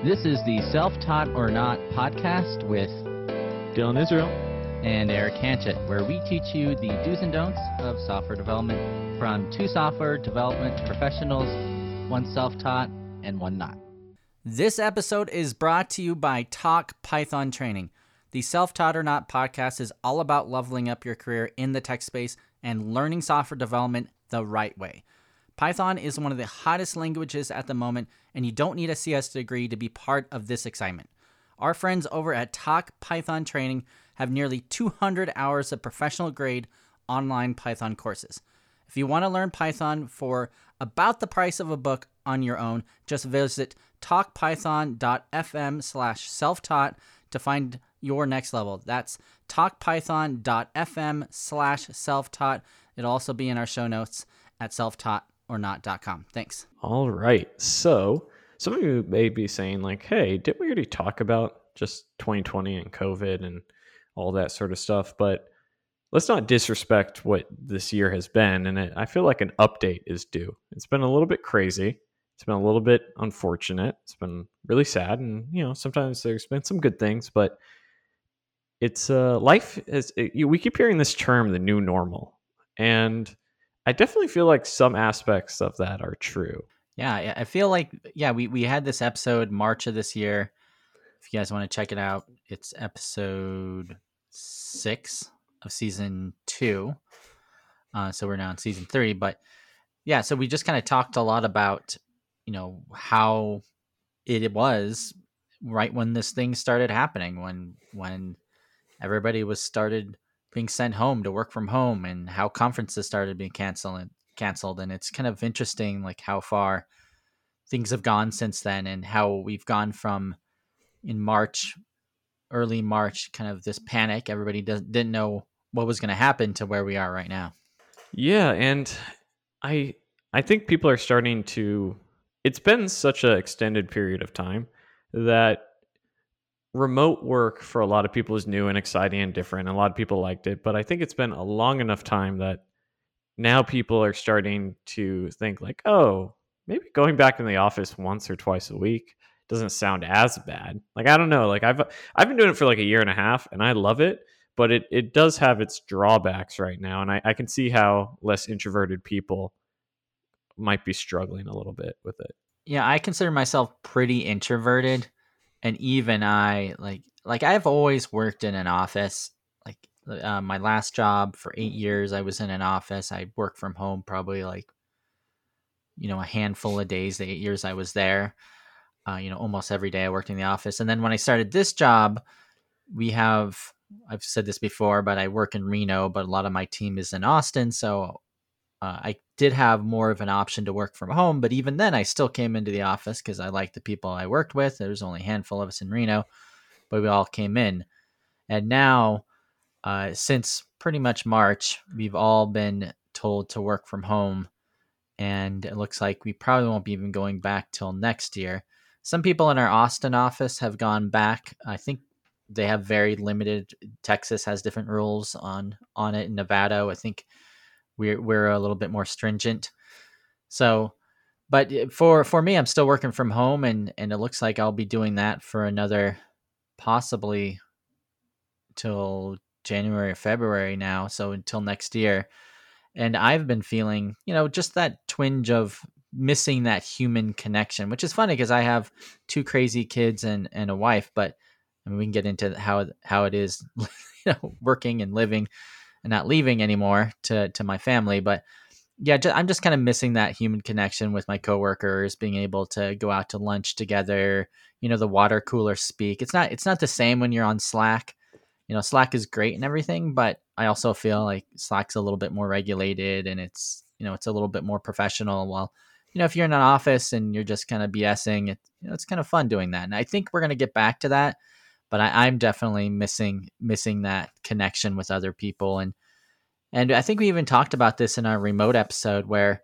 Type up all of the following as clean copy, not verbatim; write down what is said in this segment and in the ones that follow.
This is the Self-Taught or Not podcast with Dylan Israel and Eric Hanchett, where we teach you the do's and don'ts of software development from two software development professionals, one self-taught and one not. This episode is brought to you by Talk Python Training. The Self-Taught or Not podcast is all about leveling up your career in the tech space and learning software development the right way. Python is one of the hottest languages at the moment, and you don't need a CS degree to be part of this excitement. Our friends over at Talk Python Training have nearly 200 hours of professional grade online Python courses. If you want to learn Python for about the price of a book on your own, just visit talkpython.fm/self-taught to find your next level. That's talkpython.fm/self-taught. It'll also be in our show notes at selftaughtornot.com. Thanks. All right. So some of you may be saying like, hey, didn't we already talk about just 2020 and COVID and all that sort of stuff? But let's not disrespect what this year has been. And I feel like an update is due. It's been a little bit crazy. It's been a little bit unfortunate. It's been really sad. And, sometimes there's been some good things, but it's life is, we keep hearing this term, the new normal. And I definitely feel like some aspects of that are true. Yeah, I feel like, we had this episode March of this year. If you guys want to check it out, it's episode 6 of season 2. So we're now in season 3. But yeah, so we just kind of talked a lot about, how it was right when this thing started happening, when everybody started being sent home to work from home, and how conferences started being canceled. And it's kind of interesting, like how far things have gone since then, and how we've gone from in March, early March, kind of this panic. Everybody didn't know what was going to happen to where we are right now. Yeah. And I think people are starting to, it's been such an extended period of time that remote work for a lot of people is new and exciting and different. And a lot of people liked it, but I think it's been a long enough time that now people are starting to think like, oh, maybe going back in the office once or twice a week doesn't sound as bad. Like, I don't know. Like I've been doing it for like a year and a half and I love it, but it does have its drawbacks right now. And I can see how less introverted people might be struggling a little bit with it. Yeah, I consider myself pretty introverted. And even I, like I've always worked in an office. Like my last job for 8 years, I was in an office. I worked from home probably like, a handful of days, the 8 years I was there. Almost every day I worked in the office. And then when I started this job, I've said this before, but I work in Reno, but a lot of my team is in Austin. So I did have more of an option to work from home, but even then I still came into the office because I liked the people I worked with. There's only a handful of us in Reno, but we all came in. And now, since pretty much March, we've all been told to work from home, and it looks like we probably won't be even going back till next year. Some people in our Austin office have gone back. I think they have very limited. Texas has different rules on it. In Nevada, I think we're a little bit more stringent. So, but for me, I'm still working from home, and it looks like I'll be doing that for another possibly till January or February now. So until next year. And I've been feeling, just that twinge of missing that human connection, which is funny because I have 2 crazy kids and a wife, but I mean, we can get into how it is, working and living and not leaving anymore to my family. But yeah, I'm just kind of missing that human connection with my coworkers, being able to go out to lunch together, the water cooler speak. It's not the same when you're on Slack. Slack is great and everything, but I also feel like Slack's a little bit more regulated, and it's a little bit more professional. While, if you're in an office and you're just kind of BSing, it's kind of fun doing that. And I think we're going to get back to that, but I'm definitely missing that connection with other people. And I think we even talked about this in our remote episode where,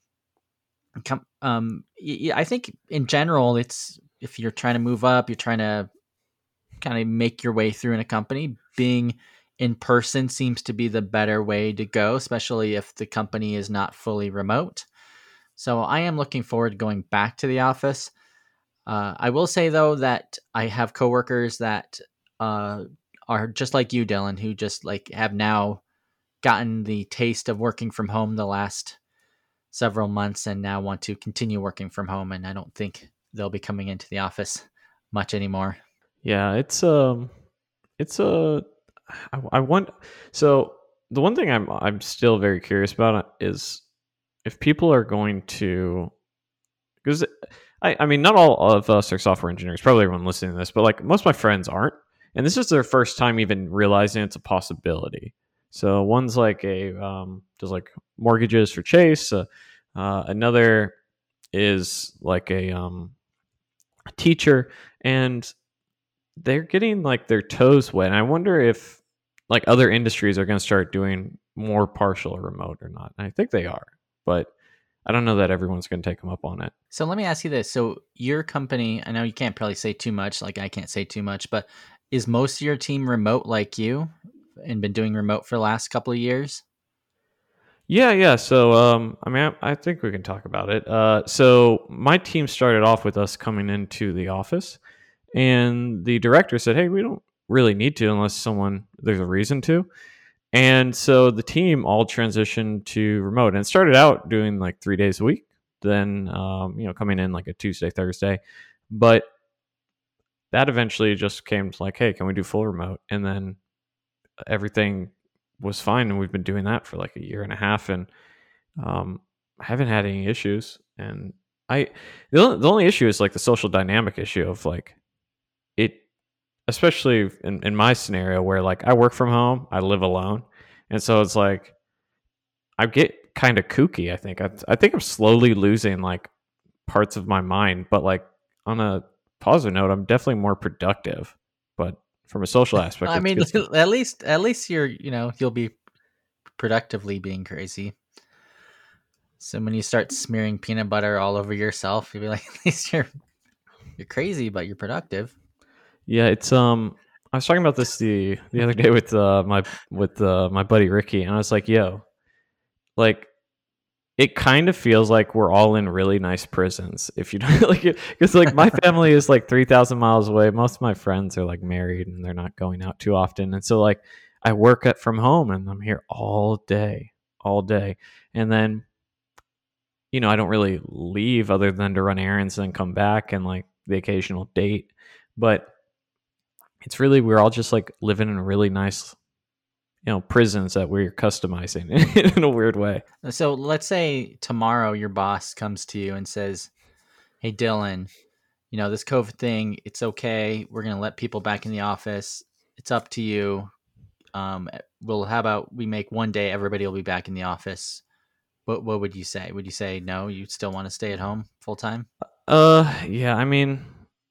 I think in general, it's, if you're trying to move up, you're trying to kind of make your way through in a company, being in person seems to be the better way to go, especially if the company is not fully remote. So I am looking forward to going back to the office. I will say though that I have coworkers that are just like you, Dylan, who just like have now gotten the taste of working from home the last several months and now want to continue working from home. And I don't think they'll be coming into the office much anymore. Yeah, it's a I want so the one thing I'm still very curious about is if people are going to, because I mean not all of us are software engineers, probably everyone listening to this, but like most of my friends aren't, and this is their first time even realizing it's a possibility. So one's like does like mortgages for Chase, another is like a teacher, and they're getting like their toes wet. And I wonder if like other industries are going to start doing more partial or remote or not. And I think they are, but I don't know that everyone's going to take them up on it. So let me ask you this. So your company, I know you can't probably say too much, like I can't say too much, but is most of your team remote like you and been doing remote for the last couple of years? Yeah. So, I mean, I think we can talk about it. So my team started off with us coming into the office, and the director said, "Hey, we don't really need to unless there's a reason to." And so the team all transitioned to remote, and it started out doing like 3 days a week, then coming in like a Tuesday, Thursday, but that eventually just came to like, hey, can we do full remote? And then everything was fine, and we've been doing that for like a year and a half, and I haven't had any issues. And the only issue is like the social dynamic issue of like it, especially in my scenario where like I work from home, I live alone, and so it's like I get kind of kooky. I think I'm slowly losing like parts of my mind, but like on a positive note, I'm definitely more productive. But from a social aspect, I mean, at least you're, you'll be productively being crazy. So when you start smearing peanut butter all over yourself, you'll be like, at least you're crazy, but you're productive. Yeah, it's I was talking about this the other day with my buddy Ricky, and I was like, yo, like it kind of feels like we're all in really nice prisons. If you don't like it, because like my family is like 3,000 miles away. Most of my friends are like married and they're not going out too often. And so like I work from home and I'm here all day. And then, I don't really leave other than to run errands and then come back and like the occasional date. But it's really, we're all just like living in a really nice prisons that we're customizing in a weird way. So let's say tomorrow your boss comes to you and says, "Hey, Dylan, this COVID thing, it's okay. We're going to let people back in the office. It's up to you. How about we make one day everybody will be back in the office?" What would you say? Would you say no, you still want to stay at home full time? Yeah, I mean,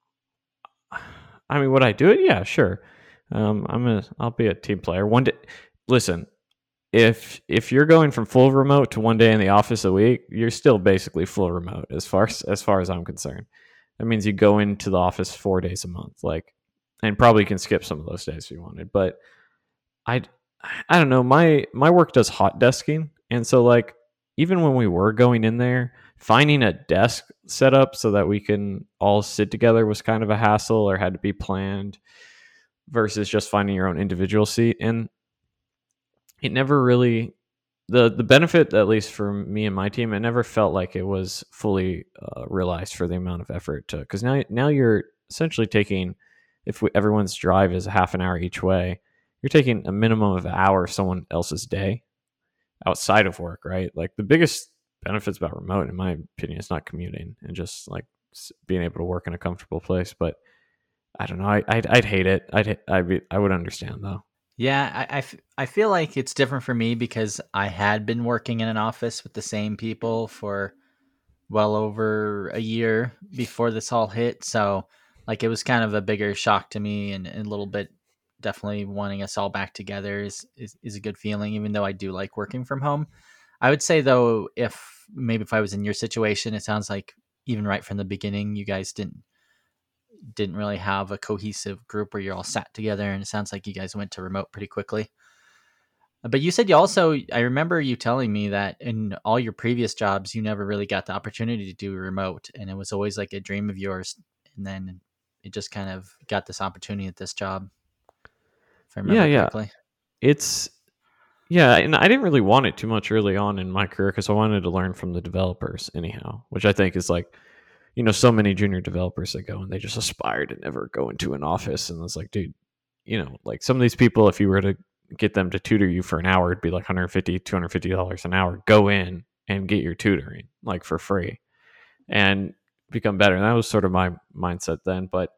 would I do it? Yeah, sure. I'll be a team player. One day, listen, if you're going from full remote to one day in the office a week, you're still basically full remote as far as I'm concerned. That means you go into the office 4 days a month, like, and probably can skip some of those days if you wanted. But I don't know. My work does hot desking, and so like even when we were going in there, finding a desk set up so that we can all sit together was kind of a hassle or had to be planned versus just finding your own individual seat. And it never really, the benefit, at least for me and my team, it never felt like it was fully realized for the amount of effort it took. Because now you're essentially taking, everyone's drive is a half an hour each way, you're taking a minimum of an hour of someone else's day outside of work, right? Like the biggest benefits about remote, in my opinion, is not commuting and just like being able to work in a comfortable place. But I don't know. I'd hate it. I would understand though. Yeah, I feel like it's different for me because I had been working in an office with the same people for well over a year before this all hit. So like it was kind of a bigger shock to me and a little bit definitely wanting us all back together is a good feeling, even though I do like working from home. I would say though, if I was in your situation, it sounds like even right from the beginning, you guys didn't really have a cohesive group where you're all sat together, and it sounds like you guys went to remote pretty quickly. But you said I remember you telling me that in all your previous jobs, you never really got the opportunity to do remote, and it was always like a dream of yours. and then it just kind of got this opportunity at this job, if I Yeah, remember yeah. correctly. It's yeah, and I didn't really want it too much early on in my career because I wanted to learn from the developers anyhow, which I think is like, so many junior developers that go and they just aspire to never go into an office, and it's like, dude, like some of these people, if you were to get them to tutor you for an hour, it'd be like $150, $250 an hour. Go in and get your tutoring like for free and become better. And that was sort of my mindset then, but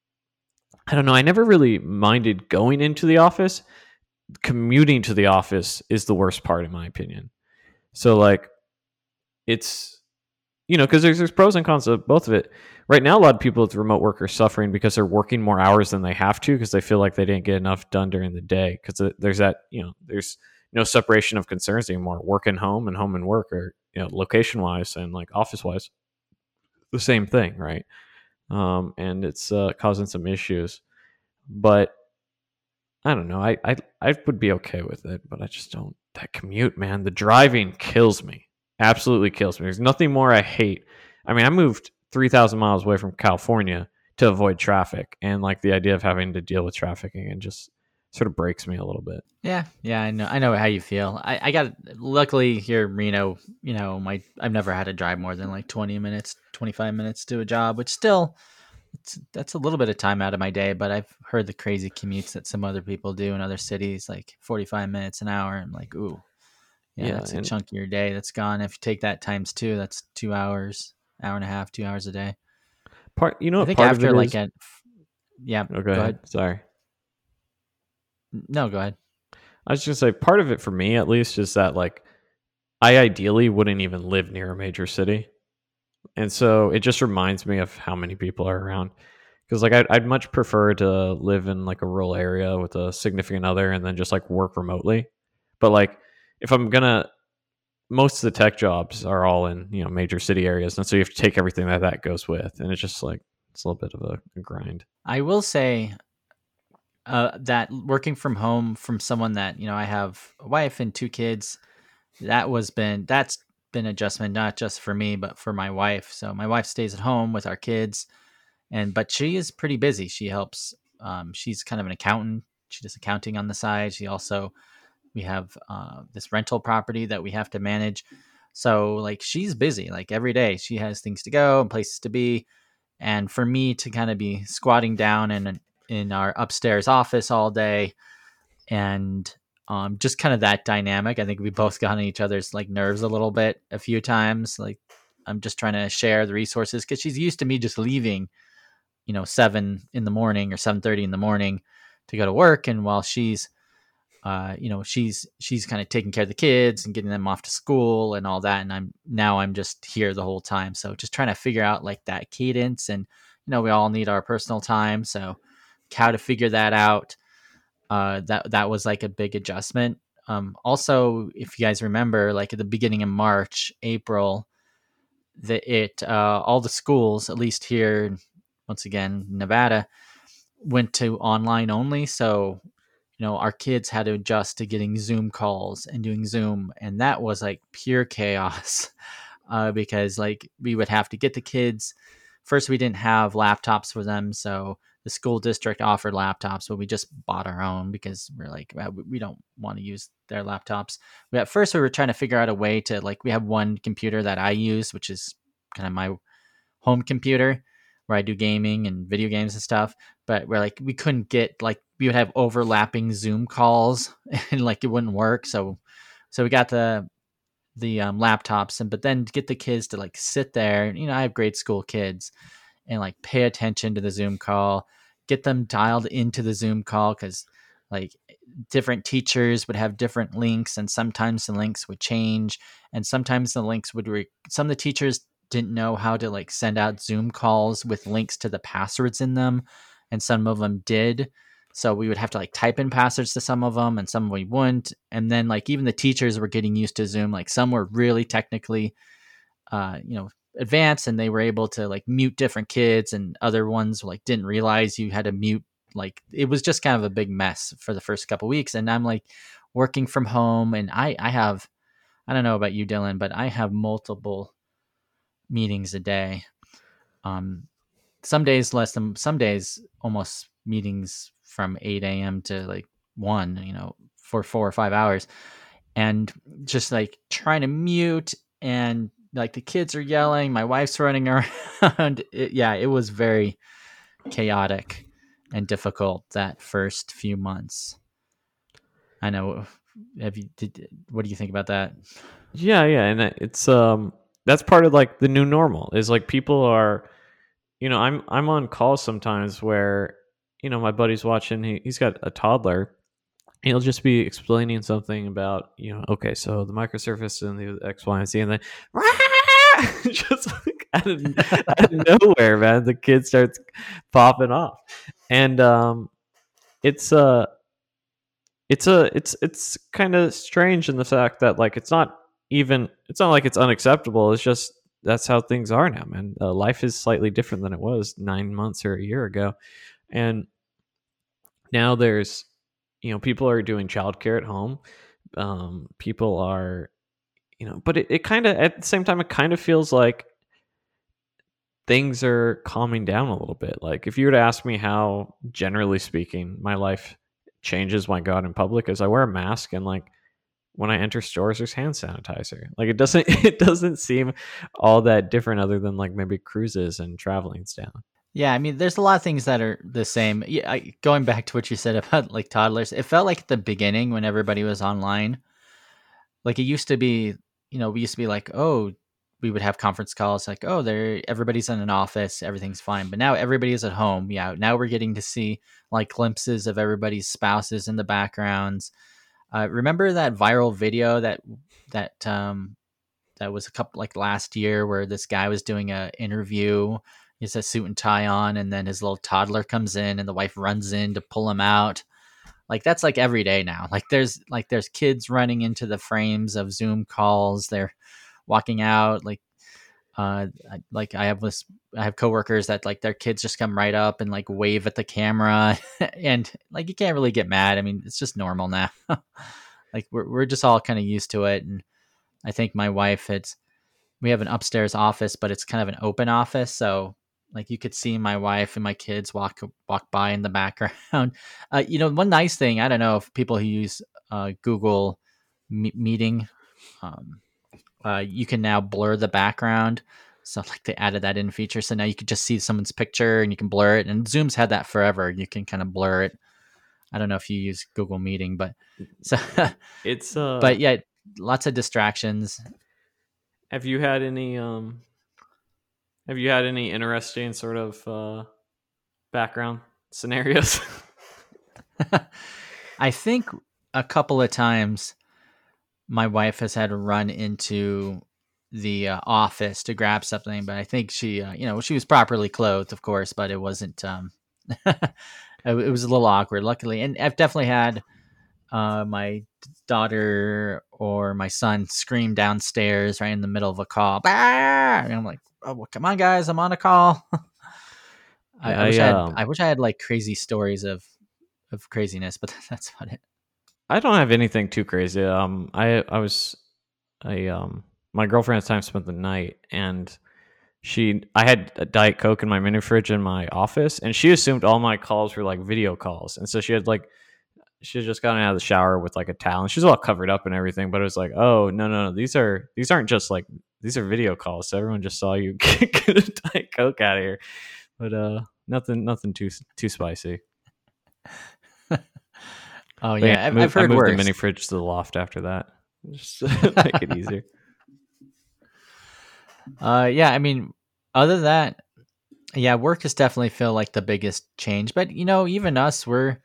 I don't know. I never really minded going into the office. Commuting to the office is the worst part, in my opinion. So, like, it's, because there's pros and cons of both of it. Right now, a lot of people with remote work are suffering because they're working more hours than they have to because they feel like they didn't get enough done during the day. Because there's that, there's no separation of concerns anymore. Work and home and work are, location wise and like office wise, the same thing, right? And it's causing some issues. But I don't know. I would be okay with it, but I just don't. That commute, man, the driving kills me. Absolutely kills me. There's nothing more I hate. I mean, I moved 3,000 miles away from California to avoid traffic, and like the idea of having to deal with traffic again just sort of breaks me a little bit. Yeah, I know how you feel. I got luckily here in Reno. I've never had to drive more than like 20 minutes, 25 minutes to a job, which still. That's a little bit of time out of my day, but I've heard the crazy commutes that some other people do in other cities, like 45 minutes an hour. I'm like, ooh, yeah, that's a chunk of your day that's gone. If you take that times 2, that's 2 hours, hour and a half, 2 hours a day. I think part after of it like is, yeah. Oh, go ahead. Sorry. No, go ahead. I was just gonna say part of it for me at least is that like I ideally wouldn't even live near a major city. And so it just reminds me of how many people are around. Because like I'd much prefer to live in like a rural area with a significant other and then just like work remotely. But like if I'm gonna, most of the tech jobs are all in major city areas, and so you have to take everything that goes with, and it's just like it's a little bit of a grind. I will say that working from home from someone that I have a wife and 2 kids, that's been adjustment not just for me but for my wife. So my wife stays at home with our kids, but she is pretty busy. She helps. She's kind of an accountant. She does accounting on the side. We have this rental property that we have to manage. So like she's busy. Like every day she has things to go and places to be. And for me to kind of be squatting down in our upstairs office all day and just kind of that dynamic. I think we both got on each other's like nerves a little bit a few times. Like I'm just trying to share the resources because she's used to me just leaving, 7 in the morning or 7:30 in the morning to go to work. And while she's kind of taking care of the kids and getting them off to school and all that. And I'm just here the whole time. So just trying to figure out like that cadence, and, we all need our personal time. So how to figure that out. That was like a big adjustment. Also, if you guys remember, like at the beginning of March, April, all the schools, at least here, once again, Nevada, went to online only. So, our kids had to adjust to getting Zoom calls and doing Zoom. And that was like pure chaos because like we would have to get the kids. First, we didn't have laptops for them. So the school district offered laptops, but we just bought our own because we're like, we don't want to use their laptops. At first, we were trying to figure out a way to like, we have one computer that I use, which is kind of my home computer where I do gaming and video games and stuff. But we're like, we couldn't get like, we would have overlapping Zoom calls and like it wouldn't work. So we got the laptops, but then to get the kids to like sit there, I have grade school kids, and like pay attention to the Zoom call, get them dialed into the Zoom call. Cause like different teachers would have different links, and sometimes the links would change, and sometimes the links would, some of the teachers didn't know how to like send out Zoom calls with links to the passwords in them. And some of them did. So we would have to like type in passwords to some of them, and some we wouldn't. And then like even the teachers were getting used to Zoom. Like some were really technically, advanced, and they were able to like mute different kids, and other ones like didn't realize you had to mute. Like it was just kind of a big mess for the first couple of weeks. And I'm like working from home, and I don't know about you, Dylan, but I have multiple meetings a day. some days less than some days, almost meetings from 8 a.m. to like 1, for 4 or 5 hours, and just like trying to mute, and like the kids are yelling, my wife's running around. It was very chaotic and difficult that first few months. I know. What do you think about that? Yeah, and it's that's part of like the new normal is like people are, I'm on calls sometimes where, my buddy's watching, he's got a toddler. He'll just be explaining something about, okay, so the microsurface and the X, Y, and Z, and then just like out of nowhere, man, the kid starts popping off, and it's kind of strange in the fact that like it's not like it's unacceptable. It's just that's how things are now, man. Life is slightly different than it was 9 months or a year ago, and now there's people are doing childcare at home. People are, but it kind of at the same time it kind of feels like things are calming down a little bit. Like if you were to ask me how, generally speaking, my life changes when I go out in public, is I wear a mask, and like when I enter stores, there's hand sanitizer. Like it doesn't seem all that different, other than like maybe cruises and traveling's down. Yeah, I mean, there's a lot of things that are the same. Yeah, going back to what you said about like toddlers, it felt like at the beginning when everybody was online, like it used to be, we used to be like, oh, we would have conference calls like, oh, everybody's in an office, everything's fine. But now everybody is at home. Yeah, now we're getting to see like glimpses of everybody's spouses in the backgrounds. Remember that viral video that was a couple like last year where this guy was doing a interview. He has a suit and tie on, and then his little toddler comes in, and the wife runs in to pull him out. Like that's like every day now. Like there's kids running into the frames of Zoom calls. They're walking out. Like I have coworkers that like their kids just come right up and like wave at the camera, and like you can't really get mad. I mean, it's just normal now. Like we're just all kind of used to it, and I think my wife, we have an upstairs office, but it's kind of an open office, so like you could see my wife and my kids walk by in the background. One nice thing, I don't know if people who use Google Meeting, you can now blur the background. So like they added that in feature. So now you can just see someone's picture and you can blur it. And Zoom's had that forever. You can kind of blur it. I don't know if you use Google Meeting, but so it's but yeah, lots of distractions. Have you had any interesting sort of background scenarios? I think a couple of times my wife has had to run into the office to grab something, but I think she, she was properly clothed, of course, but it wasn't, it was a little awkward, luckily. And I've definitely had my daughter or my son scream downstairs right in the middle of a call. Bah! And I'm like, oh, well, come on, guys, I'm on a call. I wish I had like crazy stories of craziness, but that's about it. I don't have anything too crazy. My girlfriend at the time spent the night, and I had a Diet Coke in my mini fridge in my office, and she assumed all my calls were like video calls, and so she had just gotten out of the shower with like a towel, and she's all covered up and everything. But it was like, oh no, these aren't just like, these are video calls. So everyone just saw you get a Diet Coke out of here, but nothing too spicy. Oh yeah, I've heard I moved worse. the mini fridge to the loft after that, just make it easier. Yeah, I mean, other than that, yeah, work has definitely felt like the biggest change. But even us,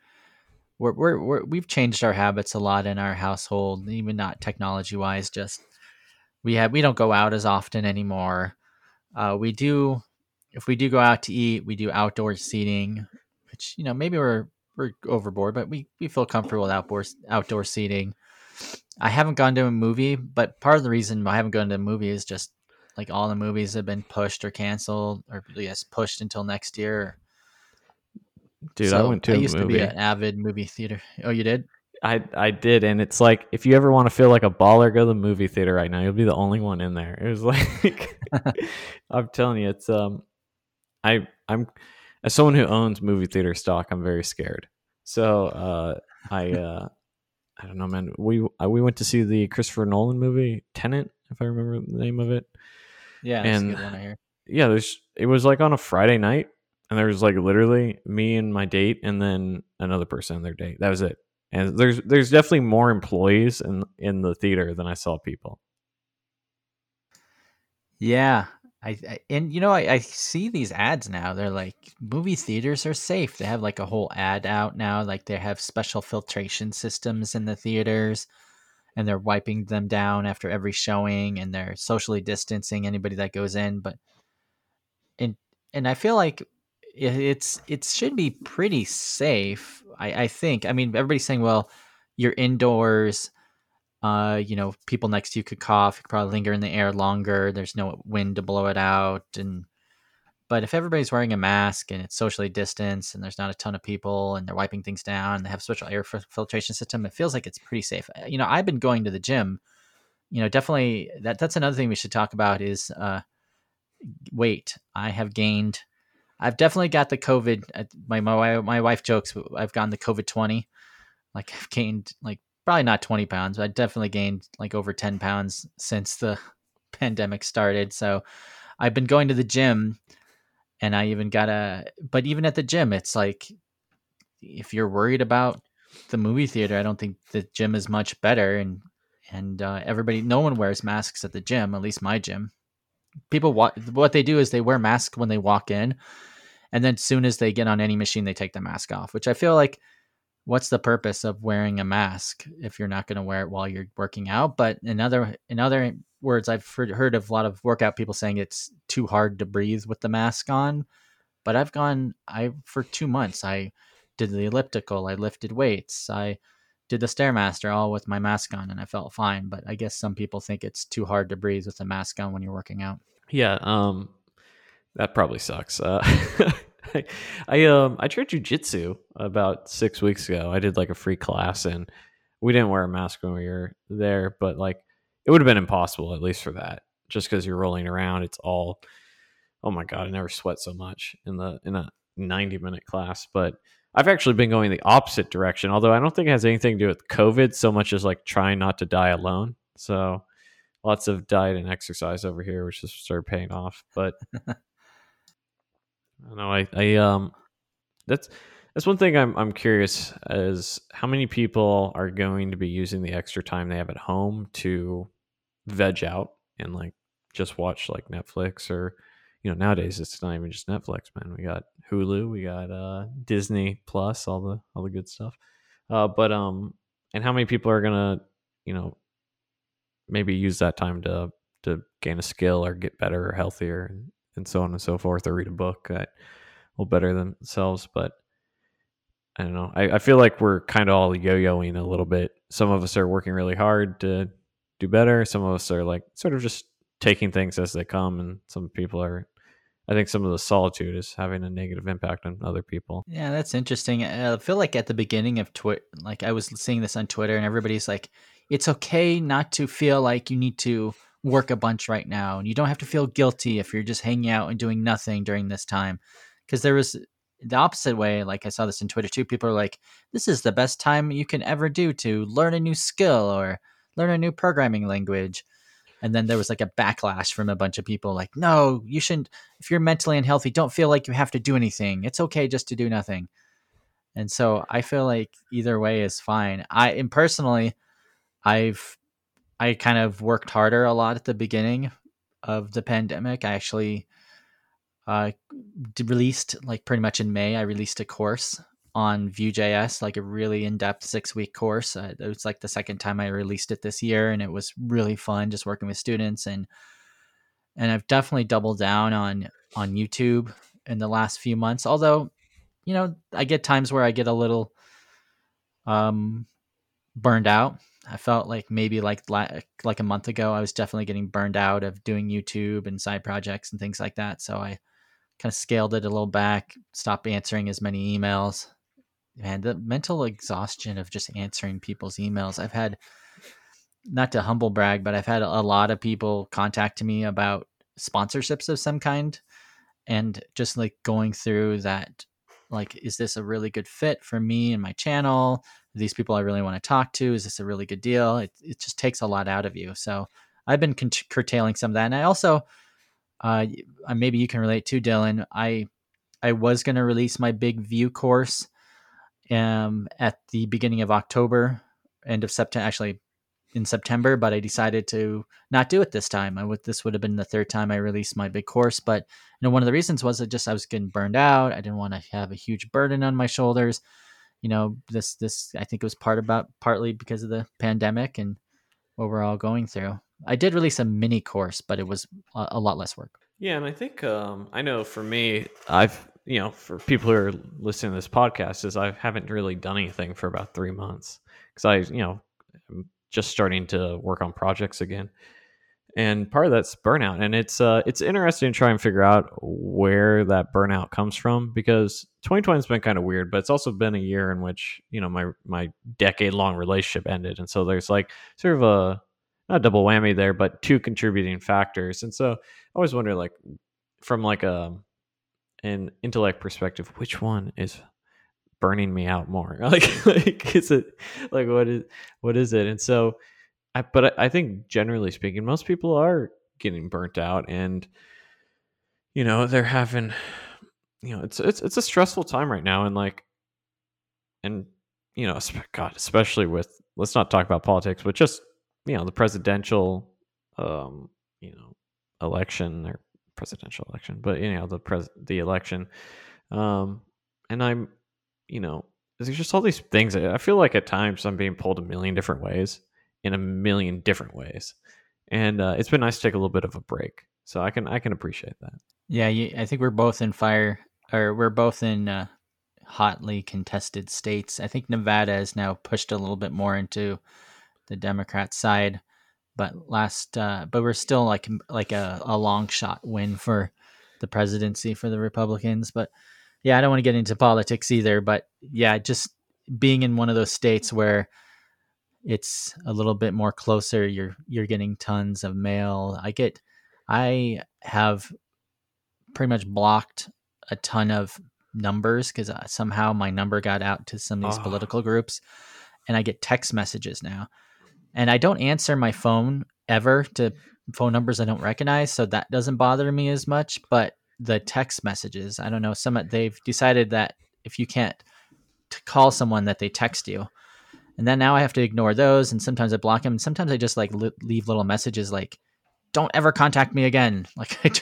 we've changed our habits a lot in our household, even not technology wise. Just we don't go out as often anymore. If we do go out to eat, we do outdoor seating, which maybe we're overboard, but we feel comfortable with outdoor seating. I haven't gone to a movie, but part of the reason I haven't gone to a movie is just like all the movies have been pushed or canceled, or pushed until next year. Dude, so I went to a movie. I used to be an avid movie theater. Oh, you did? I did, and it's like, if you ever want to feel like a baller, go to the movie theater right now. You'll be the only one in there. It was like, I'm telling you, it's I'm as someone who owns movie theater stock, I'm very scared. So I don't know, man. We went to see the Christopher Nolan movie Tenet, if I remember the name of it. Yeah, that's a And good one I hear. yeah, it was like on a Friday night, and there was like literally me and my date, and then another person on their date. That was it. And there's definitely more employees in the theater than I saw people. Yeah. And I see these ads now. They're like movie theaters are safe. They have like a whole ad out now. Like they have special filtration systems in the theaters, and they're wiping them down after every showing, and they're socially distancing anybody that goes in. But and and I feel like it should be pretty safe. I think. I mean, everybody's saying, well, you're indoors. People next to you could cough, could probably linger in the air longer. There's no wind to blow it out. But if everybody's wearing a mask and it's socially distanced and there's not a ton of people and they're wiping things down and they have a special air filtration system, it feels like it's pretty safe. I've been going to the gym. Definitely that's another thing we should talk about is weight. I've definitely got the COVID. My wife jokes I've gotten the COVID 20. Like I've gained like probably not 20 pounds, but I definitely gained like over 10 pounds since the pandemic started. So I've been going to the gym, and I even but even at the gym, it's like, if you're worried about the movie theater, I don't think the gym is much better. And no one wears masks at the gym, at least my gym. People, what they do is they wear masks when they walk in, and then as soon as they get on any machine, they take the mask off, which I feel like, what's the purpose of wearing a mask if you're not going to wear it while you're working out? But in other words, I've heard of a lot of workout people saying it's too hard to breathe with the mask on. But for 2 months, I did the elliptical, I lifted weights, I did the Stairmaster all with my mask on, and I felt fine. But I guess some people think it's too hard to breathe with the mask on when you're working out. Yeah, that probably sucks. I tried jujitsu about 6 weeks ago. I did like a free class, and we didn't wear a mask when we were there, but like it would have been impossible, at least for that, just because you're rolling around. It's all, oh my god, I never sweat so much in a 90-minute class. But I've actually been going the opposite direction, although I don't think it has anything to do with COVID so much as like trying not to die alone. So lots of diet and exercise over here, which just started paying off. But I don't know. That's one thing I'm curious as how many people are going to be using the extra time they have at home to veg out and like just watch like Netflix, or nowadays it's not even just Netflix, man. We got Hulu, we got Disney Plus, all the good stuff. And how many people are gonna maybe use that time to gain a skill or get better or healthier, and so on and so forth, or read a book that will better themselves. But I don't know. I feel like we're kind of all yo-yoing a little bit. Some of us are working really hard to do better. Some of us are like sort of just taking things as they come. And some people I think some of the solitude is having a negative impact on other people. Yeah, that's interesting. I feel like at the beginning of Twitter, like I was seeing this on Twitter, and everybody's like, it's okay not to feel like you need to work a bunch right now. And you don't have to feel guilty if you're just hanging out and doing nothing during this time. Because there was the opposite way. Like I saw this in Twitter too. People are like, this is the best time you can ever do to learn a new skill or learn a new programming language. And then there was like a backlash from a bunch of people like, no, you shouldn't. If you're mentally unhealthy, don't feel like you have to do anything. It's okay just to do nothing. And so I feel like either way is fine. Personally, I kind of worked harder a lot at the beginning of the pandemic. I actually released, like pretty much in May, I released a course on Vue.js, like a really in-depth 6-week course. It was like the second time I released it this year, and it was really fun just working with students. And I've definitely doubled down on YouTube in the last few months. Although, I get times where I get a little burned out. I felt like maybe like a month ago, I was definitely getting burned out of doing YouTube and side projects and things like that. So I kind of scaled it a little back, stopped answering as many emails. And the mental exhaustion of just answering people's emails. I've had, not to humble brag, but I've had a lot of people contact me about sponsorships of some kind. and just like going through that, like, is this a really good fit for me and my channel? Are these people I really want to talk to? Is this a really good deal? It just takes a lot out of you. So I've been curtailing some of that. And I also, maybe you can relate to, Dylan. I was going to release my big Vue course at the beginning of October, end of September, actually in September, but I decided to not do it this time. This would have been the third time I released my big course, but one of the reasons was I was getting burned out. I didn't want to have a huge burden on my shoulders. This I think it was partly because of the pandemic and what we're all going through. I did release a mini course, but it was a lot less work. Yeah, and I think I know for me, for people who are listening to this podcast, is I haven't really done anything for about 3 months because I'm just starting to work on projects again, and part of that's burnout. And it's interesting to try and figure out where that burnout comes from, because 2020 has been kind of weird, but it's also been a year in which my decade-long relationship ended, and so there's like sort of a not a double whammy there, but two contributing factors. And so I always wonder, like, from like an intellect perspective, which one is burning me out more? Like is it like what is it? And so I think generally speaking, most people are getting burnt out, and they're having it's a stressful time right now, and God, especially with, let's not talk about politics, but just the presidential election, or presidential election, but the election, and I'm there's just all these things. I feel like at times I'm being pulled a million different ways, in a million different ways, and it's been nice to take a little bit of a break, so I can appreciate that. Yeah, I think we're both in we're both in hotly contested states. I think Nevada has now pushed a little bit more into the Democrat side, but we're still like a long shot win for the presidency for the Republicans. But yeah, I don't want to get into politics either, but yeah, just being in one of those states where it's a little bit more closer, you're getting tons of mail. I have pretty much blocked a ton of numbers because somehow my number got out to some of these political groups, and I get text messages now. And I don't answer my phone ever to phone numbers I don't recognize, so that doesn't bother me as much. But the text messages, I don't know, they've decided that if you can't call someone, that they text you. And then now I have to ignore those, and sometimes I block them, and sometimes I just like leave little messages like, "Don't ever contact me again." Like I'm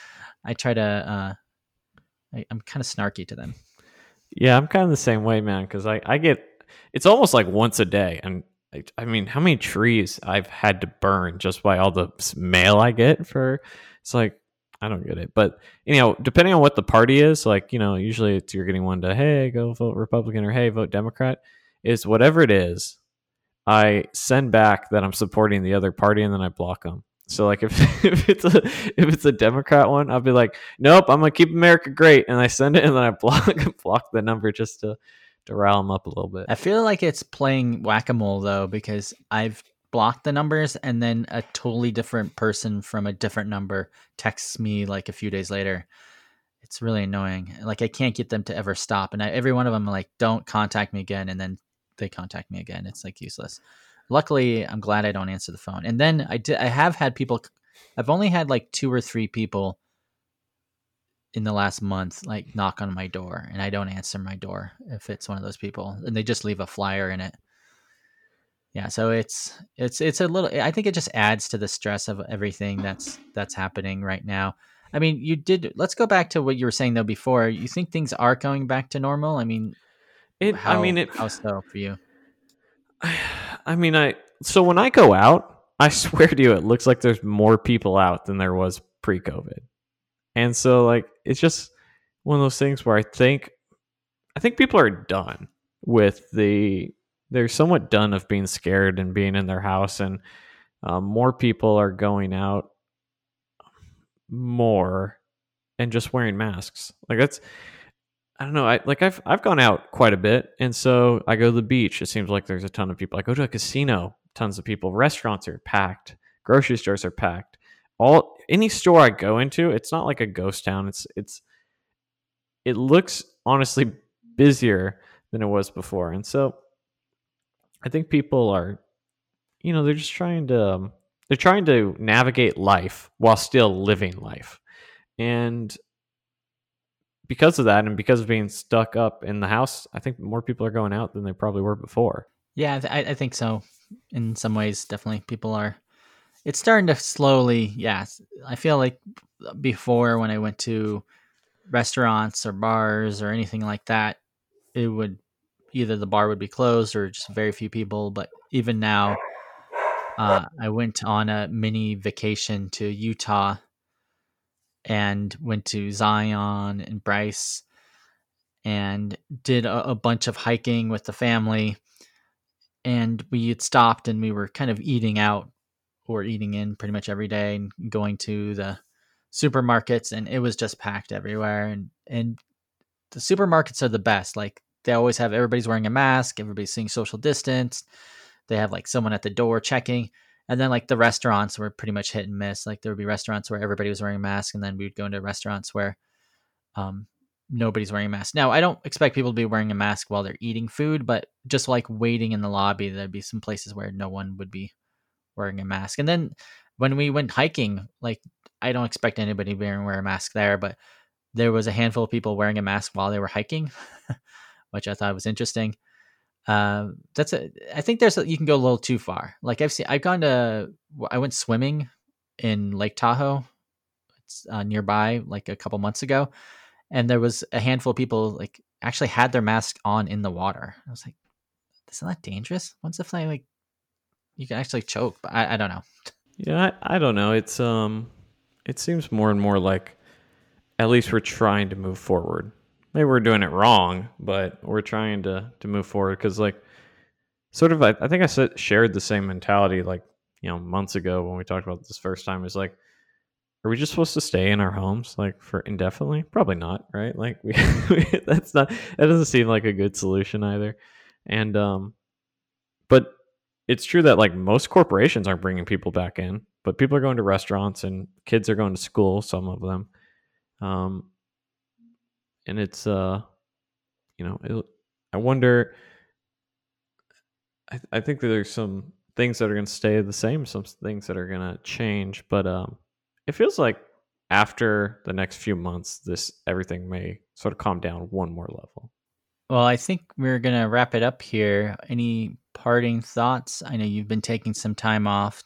kind of snarky to them. Yeah, I'm kind of the same way, man, because I get, it's almost like once a day, and I mean, how many trees I've had to burn just by all the mail I get for, it's like, I don't get it. But, depending on what the party is, like, usually you're getting one to, hey, go vote Republican, or hey, vote Democrat, is whatever it is, I send back that I'm supporting the other party, and then I block them. So like if it's a Democrat one, I'll be like, nope, I'm gonna keep America great, and I send it, and then I block the number just to rile them up a little bit. I feel like it's playing whack-a-mole though, because I've blocked the numbers, and then a totally different person from a different number texts me like a few days later. It's really annoying. Like I can't get them to ever stop, and every one of them are like, don't contact me again, and then they contact me again. It's like useless. Luckily, I'm glad I don't answer the phone. And then I have had people, I've only had like 2 or 3 people in the last month like knock on my door, and I don't answer my door if it's one of those people, and they just leave a flyer in it. Yeah, so it's a little, I think it just adds to the stress of everything that's happening right now. I mean, let's go back to what you were saying though before. You think things are going back to normal? I mean, how so for you? So when I go out, I swear to you, it looks like there's more people out than there was pre-COVID. And so like, it's just one of those things where I think people are done with they're somewhat done of being scared and being in their house, and more people are going out more and just wearing masks. Like that's, I don't know. I've gone out quite a bit, and so I go to the beach. It seems like there's a ton of people. I go to a casino, tons of people. Restaurants are packed. Grocery stores are packed. any store I go into, it's not like a ghost town. It looks honestly busier than it was before. And so I think people are, they're just they're trying to navigate life while still living life. And because of that, and because of being stuck up in the house, I think more people are going out than they probably were before. Yeah, I think so. In some ways, definitely people are. It's starting to slowly, yeah. I feel like before, when I went to restaurants or bars or anything like that, it would either the bar would be closed or just very few people. But even now, I went on a mini vacation to Utah and went to Zion and Bryce and did a bunch of hiking with the family. And we had stopped and we were kind of eating out or eating in pretty much every day and going to the supermarkets, and it was just packed everywhere. And the supermarkets are the best. Like, they always have, everybody's wearing a mask, everybody's seeing social distance. They have like someone at the door checking. And then like the restaurants were pretty much hit and miss. Like, there would be restaurants where everybody was wearing a mask, and then we would go into restaurants where nobody's wearing a mask. Now, I don't expect people to be wearing a mask while they're eating food, but just like waiting in the lobby, there'd be some places where no one would be wearing a mask. And then when we went hiking, like, I don't expect anybody to wear a mask there, but there was a handful of people wearing a mask while they were hiking, which I thought was interesting. I think you can go a little too far. Like, I went swimming in Lake Tahoe. It's nearby, like a couple months ago. And there was a handful of people like actually had their mask on in the water. I was like, isn't that dangerous? What's if like you can actually choke? But I don't know. Yeah, I don't know. It seems more and more like at least we're trying to move forward. Maybe we're doing it wrong, but we're trying to move forward, because like sort of I think I shared the same mentality like months ago when we talked about this first time. Is like, are we just supposed to stay in our homes like for indefinitely? Probably not, right? Like that doesn't seem like a good solution either. And but it's true that like most corporations aren't bringing people back in, but people are going to restaurants and kids are going to school, some of them. And it's I wonder, I think that there's some things that are going to stay the same, some things that are going to change, but it feels like after the next few months, everything may sort of calm down one more level. Well, I think we're going to wrap it up here. Any parting thoughts? I know you've been taking some time off.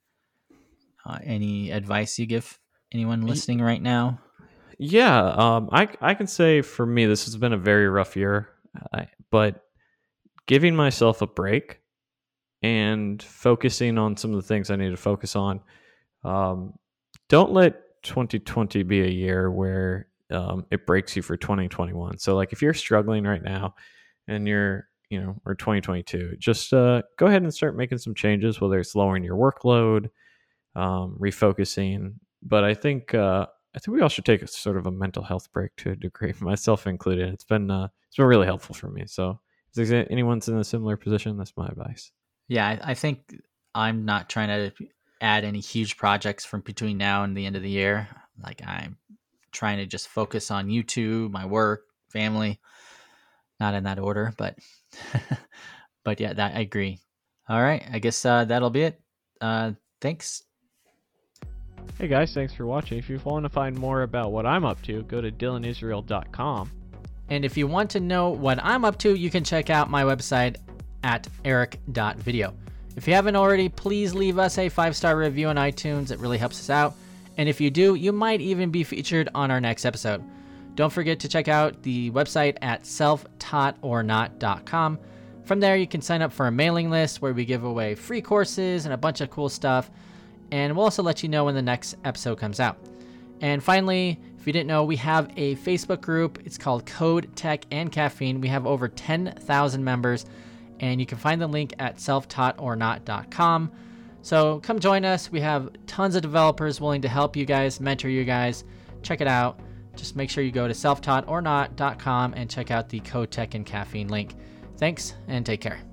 Any advice you give anyone listening right now? Yeah, I can say for me, this has been a very rough year, but giving myself a break and focusing on some of the things I need to focus on. Don't let 2020 be a year where it breaks you for 2021. So like if you're struggling right now and you're, or 2022, just go ahead and start making some changes, whether it's lowering your workload, refocusing. But I think we all should take a sort of a mental health break to a degree, myself included. It's been really helpful for me. So if there's anyone's in a similar position, that's my advice. Yeah, I think I'm not trying to add any huge projects from between now and the end of the year. Like, I'm trying to just focus on YouTube, my work, family, not in that order, but but yeah, that I agree. All right, I guess that'll be it. Thanks. Hey guys, thanks for watching. If you want to find more about what I'm up to, go to dylanisrael.com. And if you want to know what I'm up to, you can check out my website at eric.video. If you haven't already, please leave us a 5-star review on iTunes. It really helps us out. And if you do, you might even be featured on our next episode. Don't forget to check out the website at selftaughtornot.com. From there, you can sign up for a mailing list where we give away free courses and a bunch of cool stuff. And we'll also let you know when the next episode comes out. And finally, if you didn't know, we have a Facebook group. It's called Code, Tech, and Caffeine. We have over 10,000 members. And you can find the link at selftaughtornot.com. So come join us. We have tons of developers willing to help you guys, mentor you guys. Check it out. Just make sure you go to selftaughtornot.com and check out the Code, Tech, and Caffeine link. Thanks, and take care.